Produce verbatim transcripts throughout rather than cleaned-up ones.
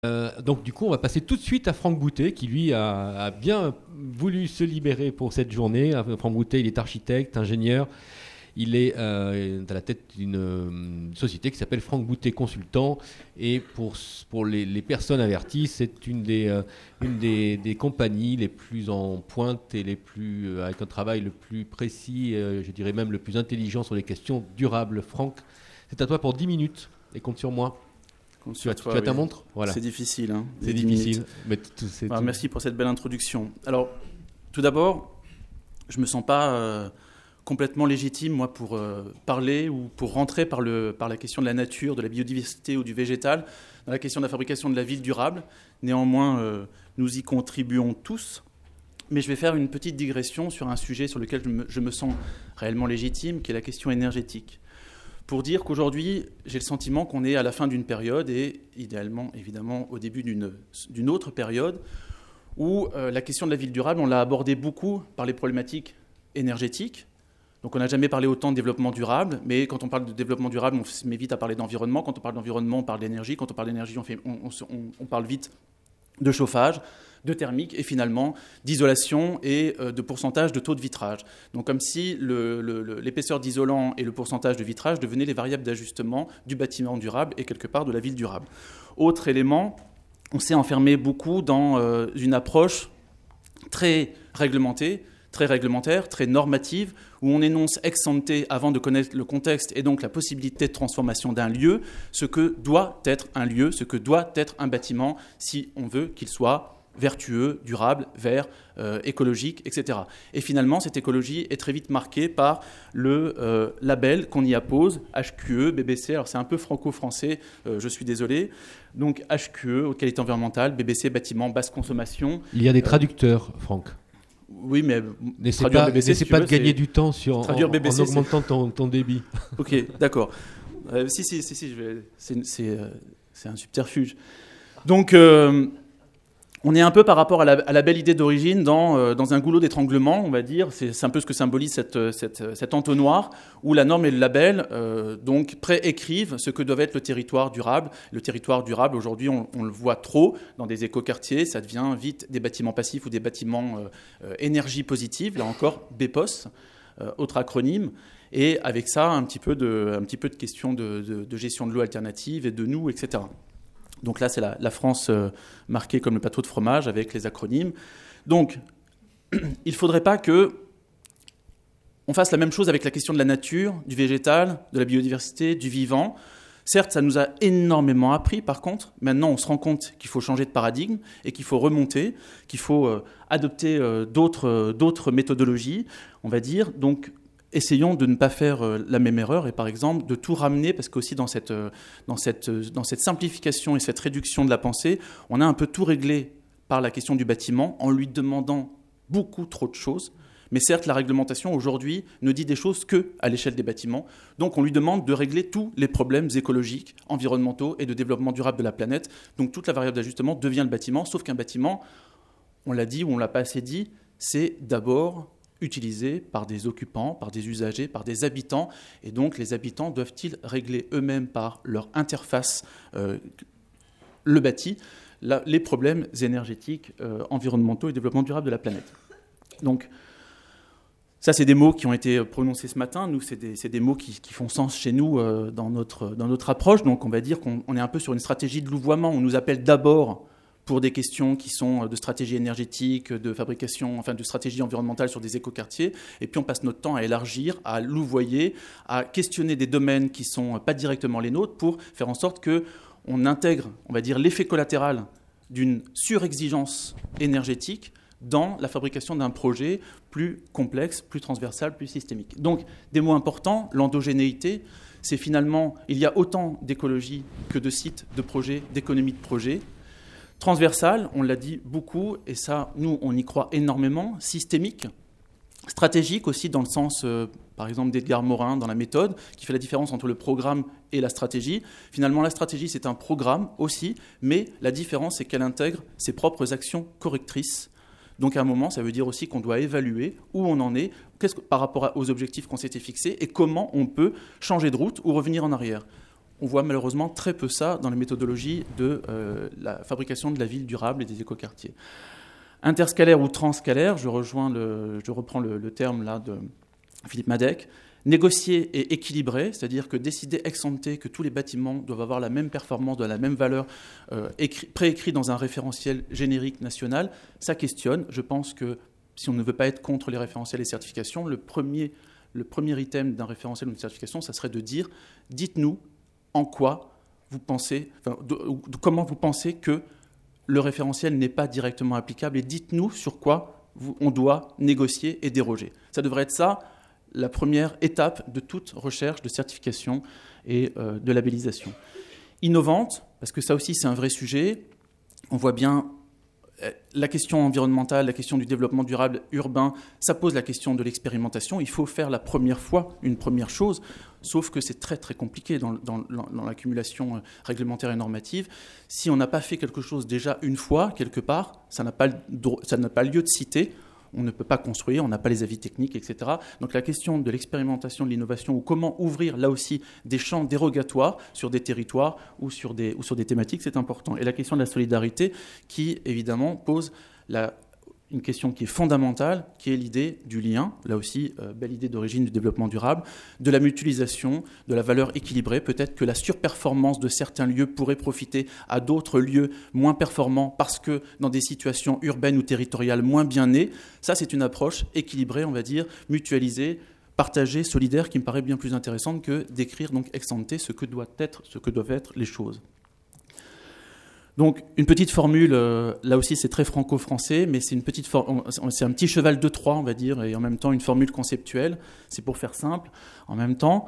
Euh, donc du coup, on va passer tout de suite à Franck Boutet, qui lui a, a bien voulu se libérer pour cette journée. Franck Boutet, il est architecte, ingénieur. Il est euh, à la tête d'une euh, société qui s'appelle Franck Boutet Consultant. Et pour, pour les, les personnes averties, c'est une, des, euh, une des, des compagnies les plus en pointe et les plus, euh, avec un travail le plus précis, euh, je dirais même le plus intelligent sur les questions durables. Franck, c'est à toi pour dix minutes et compte sur moi. Tu as, toi, tu as ta oui. montre voilà. C'est difficile. Hein, c'est difficile. Mais tout, c'est enfin, tout. Merci pour cette belle introduction. Alors, tout d'abord, je ne me sens pas euh, complètement légitime, moi, pour euh, parler ou pour rentrer par, le, par la question de la nature, de la biodiversité ou du végétal, dans la question de la fabrication de la ville durable. Néanmoins, euh, nous y contribuons tous. Mais je vais faire une petite digression sur un sujet sur lequel je me, je me sens réellement légitime, qui est la question énergétique. Pour dire qu'aujourd'hui, j'ai le sentiment qu'on est à la fin d'une période et idéalement, évidemment, au début d'une, d'une autre période où euh, la question de la ville durable, on l'a abordée beaucoup par les problématiques énergétiques. Donc on n'a jamais parlé autant de développement durable, mais quand on parle de développement durable, on se met vite à parler d'environnement. Quand on parle d'environnement, on parle d'énergie. Quand on parle d'énergie, on, fait, on, on, on parle vite de chauffage, de thermique et finalement d'isolation et euh, de pourcentage de taux de vitrage. Donc comme si le, le, le, l'épaisseur d'isolant et le pourcentage de vitrage devenaient les variables d'ajustement du bâtiment durable et quelque part de la ville durable. Autre élément, on s'est enfermé beaucoup dans euh, une approche très réglementée, très réglementaire, très normative, où on énonce ex ante, avant de connaître le contexte et donc la possibilité de transformation d'un lieu, ce que doit être un lieu, ce que doit être un bâtiment, si on veut qu'il soit vertueux, durable, vert, euh, écologique, et cetera. Et finalement, cette écologie est très vite marquée par le euh, label qu'on y appose, H Q E, B B C, alors c'est un peu franco-français, euh, je suis désolé. Donc H Q E, haute qualité environnementale, B B C, bâtiment, basse consommation. Il y a des traducteurs, Franck. Oui, mais n'essaie pas, B B C, n'essaie si pas veux, de gagner du temps sur, en, B B C, en augmentant ton, ton débit. Ok, d'accord. Euh, si, si, si, si je vais, c'est, c'est, euh, c'est un subterfuge. Donc... Euh, On est un peu par rapport à la, à la belle idée d'origine dans, euh, dans un goulot d'étranglement, on va dire. C'est, c'est un peu ce que symbolise cette, cette, cet entonnoir où la norme et le label euh, donc préécrivent ce que doit être le territoire durable. Le territoire durable, aujourd'hui, on, on le voit trop dans des écoquartiers. Ça devient vite des bâtiments passifs ou des bâtiments euh, euh, énergie positive. Là encore, B P O S, euh, autre acronyme. Et avec ça, un petit peu de, un petit peu de questions de, de, de gestion de l'eau alternative et de nous, et cetera. Donc là, c'est la, la France euh, marquée comme le plateau de fromage avec les acronymes. Donc, il ne faudrait pas qu'on fasse la même chose avec la question de la nature, du végétal, de la biodiversité, du vivant. Certes, ça nous a énormément appris, par contre. Maintenant, on se rend compte qu'il faut changer de paradigme et qu'il faut remonter, qu'il faut euh, adopter euh, d'autres, euh, d'autres méthodologies, on va dire. Donc, essayons de ne pas faire euh, la même erreur et par exemple de tout ramener, parce qu'aussi dans cette, euh, dans, cette, euh, dans cette simplification et cette réduction de la pensée, on a un peu tout réglé par la question du bâtiment en lui demandant beaucoup trop de choses. Mais certes, la réglementation aujourd'hui ne dit des choses qu'à l'échelle des bâtiments. Donc on lui demande de régler tous les problèmes écologiques, environnementaux et de développement durable de la planète. Donc toute la variable d'ajustement devient le bâtiment, sauf qu'un bâtiment, on l'a dit ou on ne l'a pas assez dit, c'est d'abord utilisés par des occupants, par des usagers, par des habitants. Et donc, les habitants doivent-ils régler eux-mêmes par leur interface, euh, le bâti, la, les problèmes énergétiques, euh, environnementaux et développement durable de la planète. Donc, ça, c'est des mots qui ont été prononcés ce matin. Nous, c'est des, c'est des mots qui, qui font sens chez nous euh, dans, notre, dans notre approche. Donc, on va dire qu'on on est un peu sur une stratégie de louvoiement. On nous appelle d'abord pour des questions qui sont de stratégie énergétique, de fabrication, enfin de stratégie environnementale sur des écoquartiers. Et puis on passe notre temps à élargir, à louvoyer, à questionner des domaines qui ne sont pas directement les nôtres pour faire en sorte qu'on intègre, on va dire, l'effet collatéral d'une surexigence énergétique dans la fabrication d'un projet plus complexe, plus transversal, plus systémique. Donc des mots importants, l'endogénéité, c'est finalement, il y a autant d'écologie que de sites, de projets, d'économie de projets. Transversal, on l'a dit beaucoup, et ça, nous, on y croit énormément, systémique, stratégique aussi dans le sens, euh, par exemple, d'Edgar Morin dans la méthode, qui fait la différence entre le programme et la stratégie. Finalement, la stratégie, c'est un programme aussi, mais la différence, c'est qu'elle intègre ses propres actions correctrices. Donc, à un moment, ça veut dire aussi qu'on doit évaluer où on en est, qu'est-ce que, par rapport aux objectifs qu'on s'était fixés, et comment on peut changer de route ou revenir en arrière. on voit malheureusement très peu ça dans les méthodologies de euh, la fabrication de la ville durable et des écoquartiers. Interscalaire ou transscalaire, je, rejoins le, je reprends le, le terme là de Philippe Madec, négocier et équilibrer, c'est-à-dire que décider ex ante que tous les bâtiments doivent avoir la même performance, de la même valeur, euh, écrit, préécrit dans un référentiel générique national, ça questionne. Je pense que si on ne veut pas être contre les référentiels et certifications, le premier, le premier item d'un référentiel ou d'une certification, ça serait de dire, dites-nous en quoi vous pensez, enfin, de, de, comment vous pensez que le référentiel n'est pas directement applicable et dites-nous sur quoi vous, on doit négocier et déroger. Ça devrait être ça, la première étape de toute recherche de certification et euh, de labellisation. Innovante, parce que ça aussi c'est un vrai sujet, on voit bien la question environnementale, la question du développement durable urbain, ça pose la question de l'expérimentation. Il faut faire la première fois une première chose, sauf que c'est très très compliqué dans, dans, dans l'accumulation réglementaire et normative. Si on n'a pas fait quelque chose déjà une fois, quelque part, ça n'a pas, ça n'a pas lieu de citer. On ne peut pas construire, on n'a pas les avis techniques, et cetera. Donc la question de l'expérimentation, de l'innovation, ou comment ouvrir là aussi des champs dérogatoires sur des territoires ou sur des, ou sur des thématiques, c'est important. Et la question de la solidarité qui, évidemment, pose la, une question qui est fondamentale, qui est l'idée du lien, là aussi, euh, belle idée d'origine du développement durable, de la mutualisation, de la valeur équilibrée. Peut-être que la surperformance de certains lieux pourrait profiter à d'autres lieux moins performants parce que dans des situations urbaines ou territoriales moins bien nées, ça c'est une approche équilibrée, on va dire, mutualisée, partagée, solidaire, qui me paraît bien plus intéressante que d'écrire donc ex ante ce que doit être, ce que doivent être les choses. Donc, une petite formule, euh, là aussi c'est très franco-français, mais c'est, une petite for- c'est un petit cheval de Troie, on va dire, et en même temps une formule conceptuelle, c'est pour faire simple. En même temps,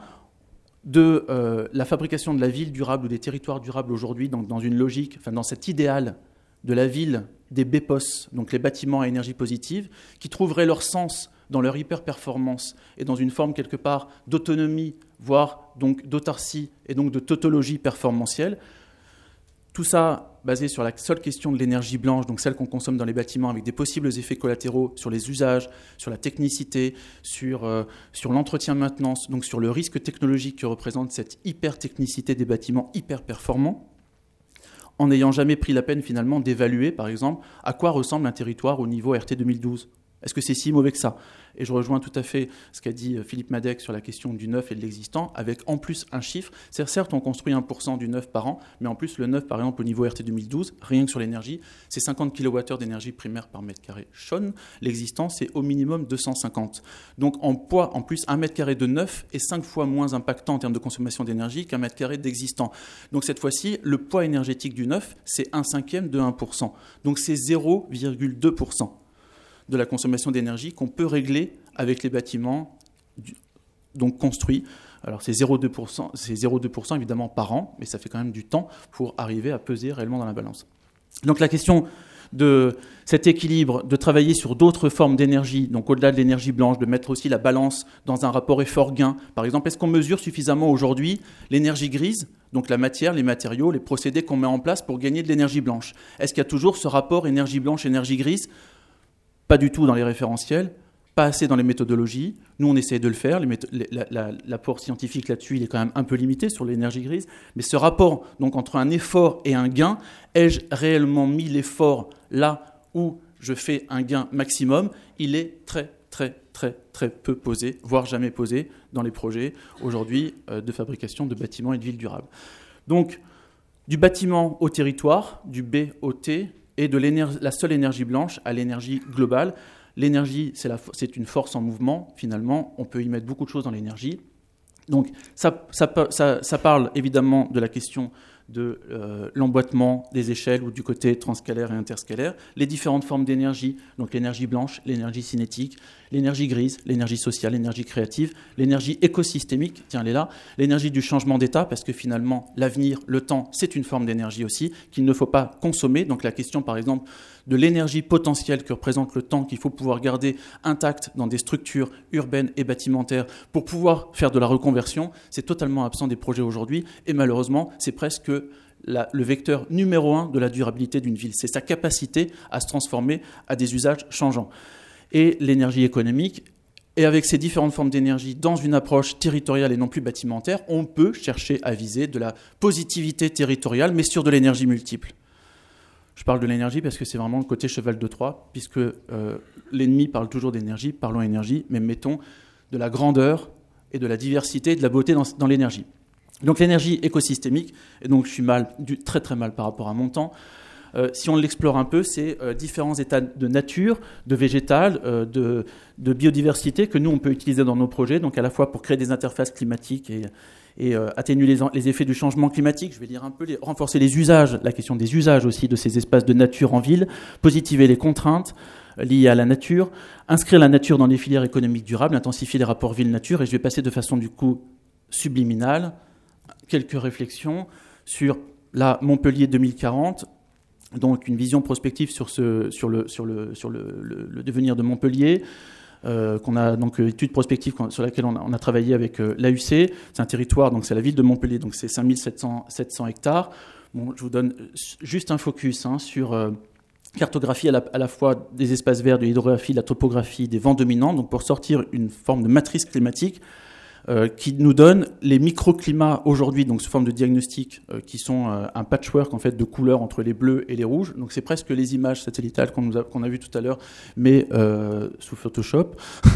de euh, la fabrication de la ville durable ou des territoires durables aujourd'hui, dans, dans une logique, enfin dans cet idéal de la ville des B P O S, donc les bâtiments à énergie positive, qui trouveraient leur sens dans leur hyper-performance et dans une forme quelque part d'autonomie, voire donc d'autarcie et donc de tautologie performantielle. Tout ça basé sur la seule question de l'énergie blanche, donc celle qu'on consomme dans les bâtiments, avec des possibles effets collatéraux sur les usages, sur la technicité, sur, euh, sur l'entretien-maintenance, donc sur le risque technologique que représente cette hyper-technicité des bâtiments hyper-performants, en n'ayant jamais pris la peine finalement d'évaluer, par exemple, à quoi ressemble un territoire au niveau R T deux mille douze. Est-ce que c'est si mauvais que ça ? Et je rejoins tout à fait ce qu'a dit Philippe Madec sur la question du neuf et de l'existant, avec en plus un chiffre. C'est certes, on construit un pour cent du neuf par an, mais en plus, le neuf, par exemple, au niveau R T deux mille douze, rien que sur l'énergie, c'est cinquante kilowattheures d'énergie primaire par mètre carré chaune. L'existant, c'est au minimum deux cent cinquante. Donc en poids, en plus, un mètre carré de neuf est cinq fois moins impactant en termes de consommation d'énergie qu'un mètre carré d'existant. Donc cette fois-ci, le poids énergétique du neuf, c'est un cinquième de un pour cent. Donc c'est zéro virgule deux pour cent. De la consommation d'énergie qu'on peut régler avec les bâtiments donc construits. Alors c'est zéro virgule deux pour cent, c'est zéro virgule deux pour cent évidemment par an, mais ça fait quand même du temps pour arriver à peser réellement dans la balance. Donc la question de cet équilibre, de travailler sur d'autres formes d'énergie, donc au-delà de l'énergie blanche, de mettre aussi la balance dans un rapport effort-gain. Par exemple, est-ce qu'on mesure suffisamment aujourd'hui l'énergie grise, donc la matière, les matériaux, les procédés qu'on met en place pour gagner de l'énergie blanche ? Est-ce qu'il y a toujours ce rapport énergie blanche, énergie grise ? Pas du tout dans les référentiels, pas assez dans les méthodologies. Nous, on essaie de le faire. Les métho- la, la, l'apport scientifique là-dessus, il est quand même un peu limité sur l'énergie grise. Mais ce rapport donc, entre un effort et un gain, ai-je réellement mis l'effort là où je fais un gain maximum ? Il est très, très, très, très peu posé, voire jamais posé dans les projets aujourd'hui euh, de fabrication de bâtiments et de villes durables. Donc, du bâtiment au territoire, du B au T, et de la seule énergie blanche à l'énergie globale. L'énergie, c'est, la, c'est une force en mouvement, finalement. On peut y mettre beaucoup de choses dans l'énergie. Donc, ça, ça, ça, ça parle évidemment de la question de euh, l'emboîtement des échelles ou du côté transscalaire et interscalaire, les différentes formes d'énergie, donc l'énergie blanche, l'énergie cinétique, l'énergie grise, l'énergie sociale, l'énergie créative, l'énergie écosystémique, tiens, elle est là, l'énergie du changement d'état, parce que finalement, l'avenir, le temps, c'est une forme d'énergie aussi, qu'il ne faut pas consommer. Donc la question, par exemple, de l'énergie potentielle que représente le temps qu'il faut pouvoir garder intact dans des structures urbaines et bâtimentaires pour pouvoir faire de la reconversion, c'est totalement absent des projets aujourd'hui, et malheureusement, c'est presque La, le vecteur numéro un de la durabilité d'une ville. C'est sa capacité à se transformer à des usages changeants. Et l'énergie économique, Et avec ces différentes formes d'énergie, dans une approche territoriale et non plus bâtimentaire, on peut chercher à viser de la positivité territoriale, mais sur de l'énergie multiple. Je parle de l'énergie parce que c'est vraiment le côté cheval de Troie, puisque euh, l'ennemi parle toujours d'énergie, parlons énergie, mais mettons de la grandeur et de la diversité et de la beauté dans, dans l'énergie. Donc l'énergie écosystémique, et donc je suis mal, du, très très mal par rapport à mon temps. Euh, si on l'explore un peu, c'est euh, différents états de nature, de végétal, euh, de, de biodiversité que nous, on peut utiliser dans nos projets, donc à la fois pour créer des interfaces climatiques et, et euh, atténuer les, les effets du changement climatique. Je vais dire un peu les, renforcer les usages, la question des usages aussi de ces espaces de nature en ville, positiver les contraintes euh, liées à la nature, inscrire la nature dans les filières économiques durables, intensifier les rapports ville-nature, et je vais passer de façon du coup subliminale quelques réflexions sur la Montpellier deux mille quarante. Donc une vision prospective sur, ce, sur, le, sur, le, sur le, le, le devenir de Montpellier, euh, qu'on a donc euh, étude prospective sur laquelle on a, on a travaillé avec euh, l'A U C. C'est un territoire, donc c'est la ville de Montpellier, donc c'est cinq mille sept cents hectares. Bon, je vous donne juste un focus hein, sur euh, cartographie à la, à la fois des espaces verts, de l'hydrographie, de la topographie, des vents dominants, donc pour sortir une forme de matrice climatique. Euh, qui nous donne les microclimats aujourd'hui, donc sous forme de diagnostic, euh, qui sont euh, un patchwork en fait de couleurs entre les bleus et les rouges. Donc c'est presque les images satellitales qu'on, nous a, qu'on a vues tout à l'heure, mais euh, sous Photoshop.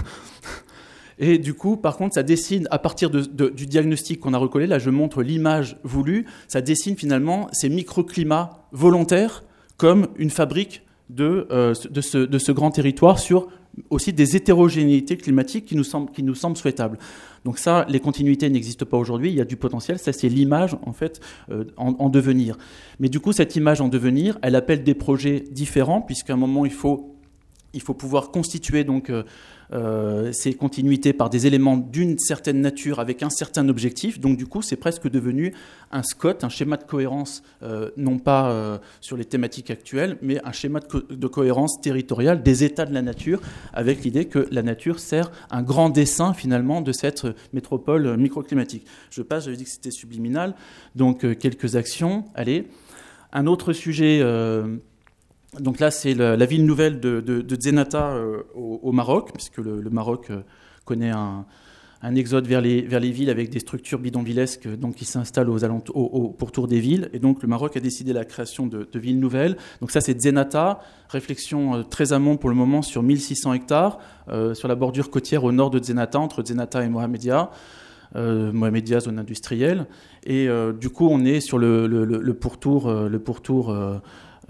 Et du coup, par contre, ça dessine à partir de, de, du diagnostic qu'on a recollé. Là, je montre l'image voulue. Ça dessine finalement ces microclimats volontaires comme une fabrique de, euh, de, ce, de ce grand territoire sur aussi des hétérogénéités climatiques qui nous semblent, qui nous semblent souhaitables. Donc ça, les continuités n'existent pas aujourd'hui, il y a du potentiel, ça c'est l'image en fait euh, en, en devenir. Mais du coup, cette image en devenir, elle appelle des projets différents, puisqu'à un moment, il faut, il faut pouvoir constituer donc, euh, euh, ces continuités par des éléments d'une certaine nature avec un certain objectif. Donc du coup, c'est presque devenu un S C O T, un schéma de cohérence, euh, non pas euh, sur les thématiques actuelles, mais un schéma de, co- de cohérence territoriale des états de la nature, avec l'idée que la nature sert un grand dessin finalement de cette métropole microclimatique. Je passe, j'avais dit que c'était subliminal, donc euh, quelques actions. Allez, un autre sujet... Euh, Donc là, c'est la, la ville nouvelle de, de, de Zenata euh, au, au Maroc, puisque le, le Maroc euh, connaît un, un exode vers les, vers les villes avec des structures bidonvillesques donc, qui s'installent aux alentours, au, au pourtour des villes. Et donc le Maroc a décidé la création de, de villes nouvelles. Donc ça, c'est Zenata, réflexion euh, très amont pour le moment sur mille six cents hectares, euh, sur la bordure côtière au nord de Zenata, entre Zenata et Mohamedia. Euh, Mohamedia, zone industrielle. Et euh, du coup, on est sur le, le, le pourtour... Euh, le pourtour euh,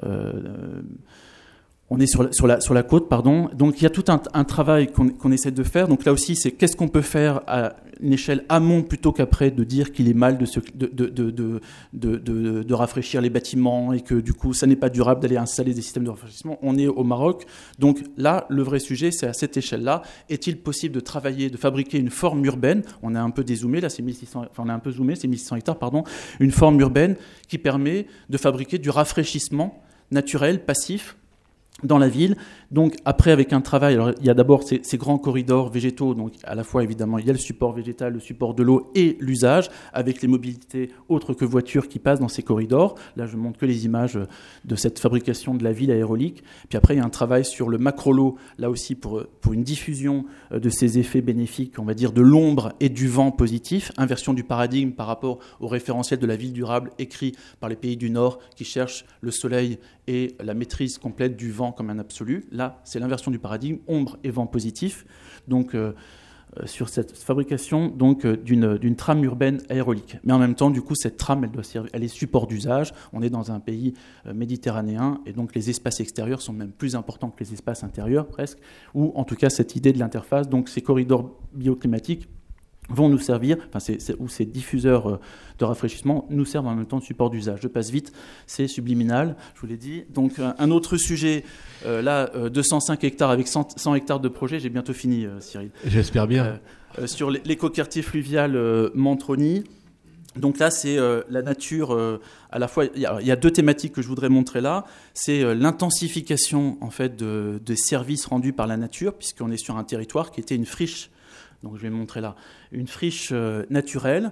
Euh, on est sur la, sur la, sur la côte, pardon. Donc il y a tout un, un travail qu'on, qu'on essaie de faire. Donc là aussi, c'est qu'est-ce qu'on peut faire à une échelle amont plutôt qu'après de dire qu'il est mal de, se, de, de, de, de, de, de, de rafraîchir les bâtiments et que du coup, ça n'est pas durable d'aller installer des systèmes de rafraîchissement. On est au Maroc. Donc là, le vrai sujet, c'est à cette échelle-là. Est-il possible de travailler, de fabriquer une forme urbaine ? On a un peu dézoomé, là, c'est mille six cents, enfin, on a un peu zoomé, c'est mille six cents hectares, pardon. Une forme urbaine qui permet de fabriquer du rafraîchissement naturel, passif, dans la ville. Donc après, avec un travail, alors il y a d'abord ces, ces grands corridors végétaux, donc à la fois évidemment il y a le support végétal, le support de l'eau et l'usage, avec les mobilités autres que voitures qui passent dans ces corridors. Là, je montre que les images de cette fabrication de la ville aérolique. Puis après, il y a un travail sur le macrolot, là aussi pour, pour une diffusion de ces effets bénéfiques, on va dire de l'ombre et du vent positif, inversion du paradigme par rapport au référentiel de la ville durable écrit par les pays du Nord qui cherchent le soleil et la maîtrise complète du vent comme un absolu. Là, c'est l'inversion du paradigme, ombre et vent positif. Donc, euh, euh, sur cette fabrication donc, euh, d'une, d'une trame urbaine aérolique. Mais en même temps, du coup, cette trame, elle, doit servir, elle est support d'usage. On est dans un pays euh, méditerranéen, et donc les espaces extérieurs sont même plus importants que les espaces intérieurs, presque, ou en tout cas cette idée de l'interface. Donc, ces corridors bioclimatiques vont nous servir, enfin c'est, c'est, ou ces diffuseurs de rafraîchissement nous servent en même temps de support d'usage. Je passe vite, c'est subliminal, je vous l'ai dit. Donc un autre sujet, euh, là, euh, deux cent cinq hectares avec cent, cent hectares de projet, j'ai bientôt fini, euh, Cyril. J'espère bien. Euh, euh, sur l'écoquartier fluvial euh, Mantroni. Donc là, c'est euh, la nature, euh, à la fois, il y, y a deux thématiques que je voudrais montrer là. C'est euh, l'intensification, en fait, de, des services rendus par la nature, puisqu'on est sur un territoire qui était une friche. Donc je vais montrer là une friche euh, naturelle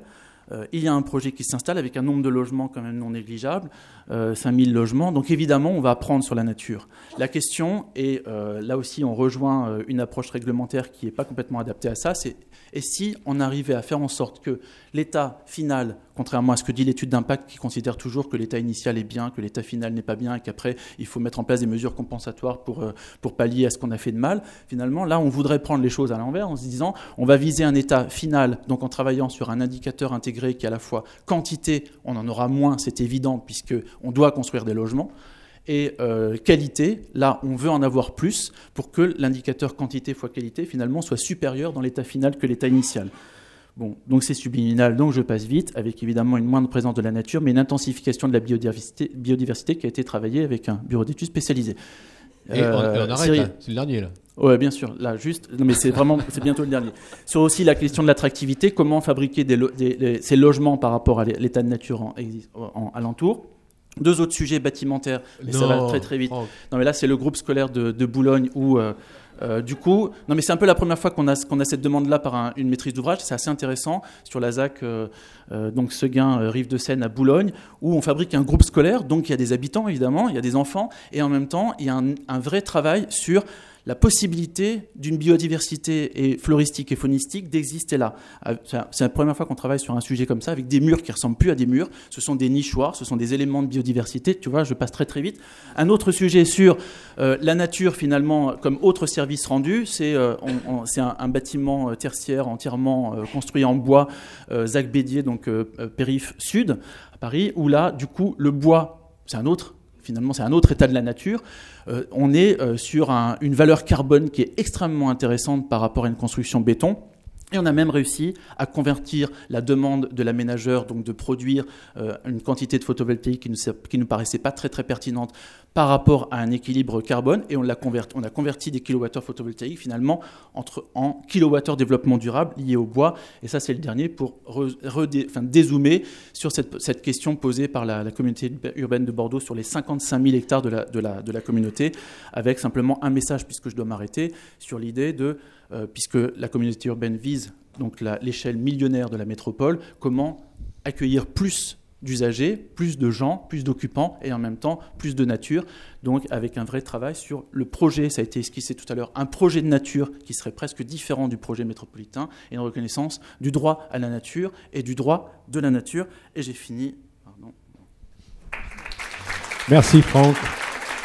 euh, il y a un projet qui s'installe avec un nombre de logements quand même non négligeable, euh, cinq mille logements. Donc évidemment, on va apprendre sur la nature. La question, et euh, là aussi on rejoint euh, une approche réglementaire qui n'est pas complètement adaptée à ça, c'est et si on arrivait à faire en sorte que l'état final, contrairement à ce que dit l'étude d'impact qui considère toujours que l'état initial est bien, que l'état final n'est pas bien et qu'après il faut mettre en place des mesures compensatoires pour, euh, pour pallier à ce qu'on a fait de mal, finalement là on voudrait prendre les choses à l'envers en se disant on va viser un état final, donc en travaillant sur un indicateur intégré qui est à la fois quantité, on en aura moins, c'est évident puisqu'on doit construire des logements, et euh, qualité, là on veut en avoir plus pour que l'indicateur quantité fois qualité finalement soit supérieur dans l'état final que l'état initial. Bon, donc c'est subliminal, donc je passe vite, avec évidemment une moindre présence de la nature, mais une intensification de la biodiversité, biodiversité qui a été travaillée avec un bureau d'études spécialisé. Et euh, on, on arrête là, c'est le dernier là. Ouais, bien sûr. Là, juste. Non, mais c'est vraiment, c'est bientôt le dernier. Sur aussi la question de l'attractivité, comment fabriquer des lo- des, des, ces logements par rapport à l'état de nature en, en, en alentour. Deux autres sujets bâtimentaires, mais non, ça va très très vite. Oh. Non, mais là, c'est le groupe scolaire de, de Boulogne où, euh, euh, du coup, non, mais c'est un peu la première fois qu'on a, qu'on a cette demande-là par un, une maîtrise d'ouvrage. C'est assez intéressant sur la Z A C, euh, euh, donc Seguin, euh, Rive de Seine à Boulogne, où on fabrique un groupe scolaire. Donc, il y a des habitants, évidemment, il y a des enfants, et en même temps, il y a un, un vrai travail sur la possibilité d'une biodiversité et floristique et faunistique d'exister là. C'est la première fois qu'on travaille sur un sujet comme ça, avec des murs qui ne ressemblent plus à des murs. Ce sont des nichoirs, ce sont des éléments de biodiversité. Tu vois, je passe très très vite. Un autre sujet sur euh, la nature, finalement, comme autre service rendu, c'est euh, un, un bâtiment tertiaire entièrement euh, construit en bois, euh, Zac Bédier, donc euh, périph' sud, à Paris, où là, du coup, le bois, c'est un autre... Finalement, c'est un autre état de la nature. Euh, on est euh, sur un, une valeur carbone qui est extrêmement intéressante par rapport à une construction béton. Et on a même réussi à convertir la demande de l'aménageur, donc de produire euh, une quantité de photovoltaïque qui ne qui nous paraissait pas très très pertinente par rapport à un équilibre carbone, et on, l'a converti, on a converti des kilowattheures photovoltaïques finalement entre, en kilowattheures développement durable liés au bois. Et ça, c'est le dernier pour re, re, enfin, dézoomer sur cette, cette question posée par la, la communauté urbaine de Bordeaux sur les cinquante-cinq mille hectares de la, de, la, de la communauté, avec simplement un message, puisque je dois m'arrêter, sur l'idée de, euh, puisque la communauté urbaine vise donc la, l'échelle millionnaire de la métropole, comment accueillir plus d'usagers, plus de gens, plus d'occupants et en même temps plus de nature, donc avec un vrai travail sur le projet, ça a été esquissé tout à l'heure, un projet de nature qui serait presque différent du projet métropolitain et une reconnaissance du droit à la nature et du droit de la nature. Et j'ai fini. Pardon. Merci Franck.